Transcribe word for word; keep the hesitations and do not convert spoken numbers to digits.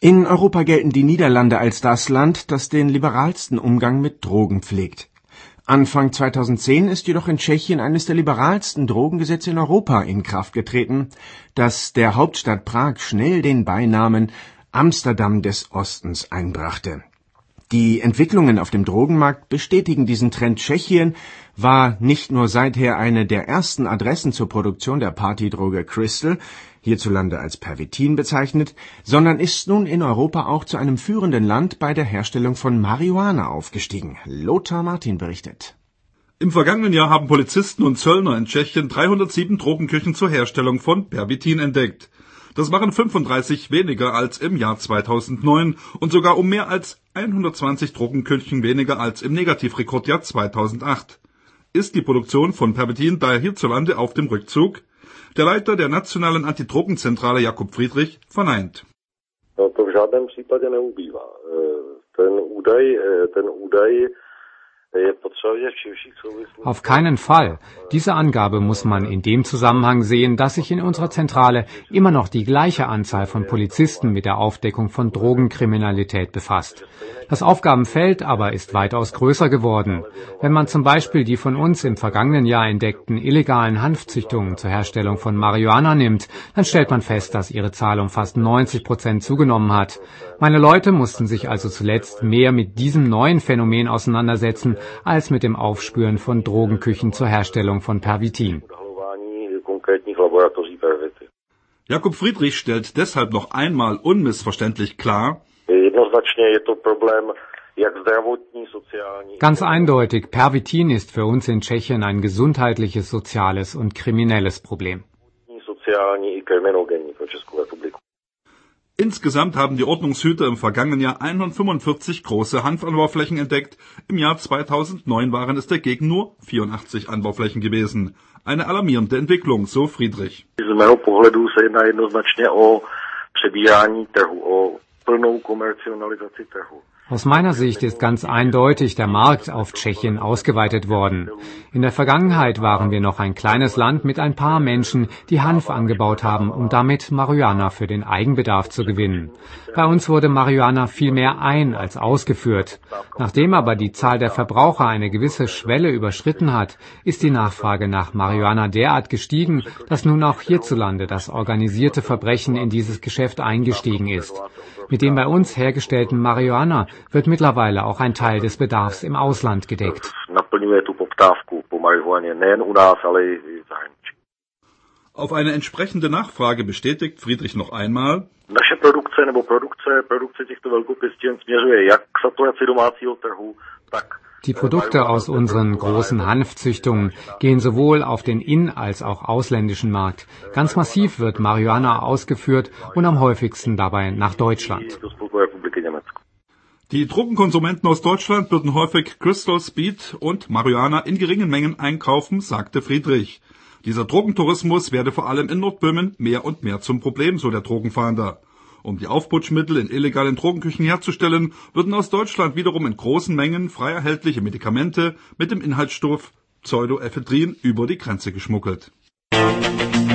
In Europa gelten die Niederlande als das Land, das den liberalsten Umgang mit Drogen pflegt. Anfang zweitausendzehn ist jedoch in Tschechien eines der liberalsten Drogengesetze in Europa in Kraft getreten, das der Hauptstadt Prag schnell den Beinamen Amsterdam des Ostens einbrachte. Die Entwicklungen auf dem Drogenmarkt bestätigen diesen Trend. Tschechien war nicht nur seither eine der ersten Adressen zur Produktion der Partydroge Crystal, hierzulande als Pervitin bezeichnet, sondern ist nun in Europa auch zu einem führenden Land bei der Herstellung von Marihuana aufgestiegen. Lothar Martin berichtet. Im vergangenen Jahr haben Polizisten und Zöllner in Tschechien dreihundertsieben Drogenküchen zur Herstellung von Pervitin entdeckt. Das waren fünfunddreißig weniger als im Jahr zweitausendneun und sogar um mehr als hundertzwanzig Drogenküchen weniger als im Negativrekordjahr zweitausendacht. Ist die Produktion von Pervitin daher hierzulande auf dem Rückzug? Der Leiter der nationalen Antidrogenzentrale Jakub Friedrich verneint. No, to v žádném případě neubývá. Ten údaj, ten údaj Auf keinen Fall. Diese Angabe muss man in dem Zusammenhang sehen, dass sich in unserer Zentrale immer noch die gleiche Anzahl von Polizisten mit der Aufdeckung von Drogenkriminalität befasst. Das Aufgabenfeld aber ist weitaus größer geworden. Wenn man zum Beispiel die von uns im vergangenen Jahr entdeckten illegalen Hanfzüchtungen zur Herstellung von Marihuana nimmt, dann stellt man fest, dass ihre Zahl um fast neunzig Prozent zugenommen hat. Meine Leute mussten sich also zuletzt mehr mit diesem neuen Phänomen auseinandersetzen, als mit dem Aufspüren von Drogenküchen zur Herstellung von Pervitin. Jakub Friedrich stellt deshalb noch einmal unmissverständlich klar: Ganz eindeutig, Pervitin ist für uns in Tschechien ein gesundheitliches, soziales und kriminelles Problem. Insgesamt haben die Ordnungshüter im vergangenen Jahr hundertfünfundvierzig große Hanfanbauflächen entdeckt. Im Jahr zweitausendneun waren es dagegen nur vierundachtzig Anbauflächen gewesen. Eine alarmierende Entwicklung, so Friedrich. Z mého pohledu se jedná jednoznačně o přebírání trhu, o plnou komercionalizaci trhu. Aus meiner Sicht ist ganz eindeutig der Markt auf Tschechien ausgeweitet worden. In der Vergangenheit waren wir noch ein kleines Land mit ein paar Menschen, die Hanf angebaut haben, um damit Marihuana für den Eigenbedarf zu gewinnen. Bei uns wurde Marihuana viel mehr ein- als ausgeführt. Nachdem aber die Zahl der Verbraucher eine gewisse Schwelle überschritten hat, ist die Nachfrage nach Marihuana derart gestiegen, dass nun auch hierzulande das organisierte Verbrechen in dieses Geschäft eingestiegen ist. Mit dem bei uns hergestellten Marihuana wird mittlerweile auch ein Teil des Bedarfs im Ausland gedeckt. Auf eine entsprechende Nachfrage bestätigt Friedrich noch einmal: Naše produkce nebo produkce, produkce těchto velkopěstien směřuje jak k saturaci domácího trhu, tak Die Produkte aus unseren großen Hanfzüchtungen gehen sowohl auf den in- als auch ausländischen Markt. Ganz massiv wird Marihuana ausgeführt und am häufigsten dabei nach Deutschland. Die Drogenkonsumenten aus Deutschland würden häufig Crystal, Speed und Marihuana in geringen Mengen einkaufen, sagte Friedrich. Dieser Drogentourismus werde vor allem in Nordböhmen mehr und mehr zum Problem, so der Drogenfahnder. Um die Aufputschmittel in illegalen Drogenküchen herzustellen, würden aus Deutschland wiederum in großen Mengen frei erhältliche Medikamente mit dem Inhaltsstoff Pseudoephedrin über die Grenze geschmuggelt.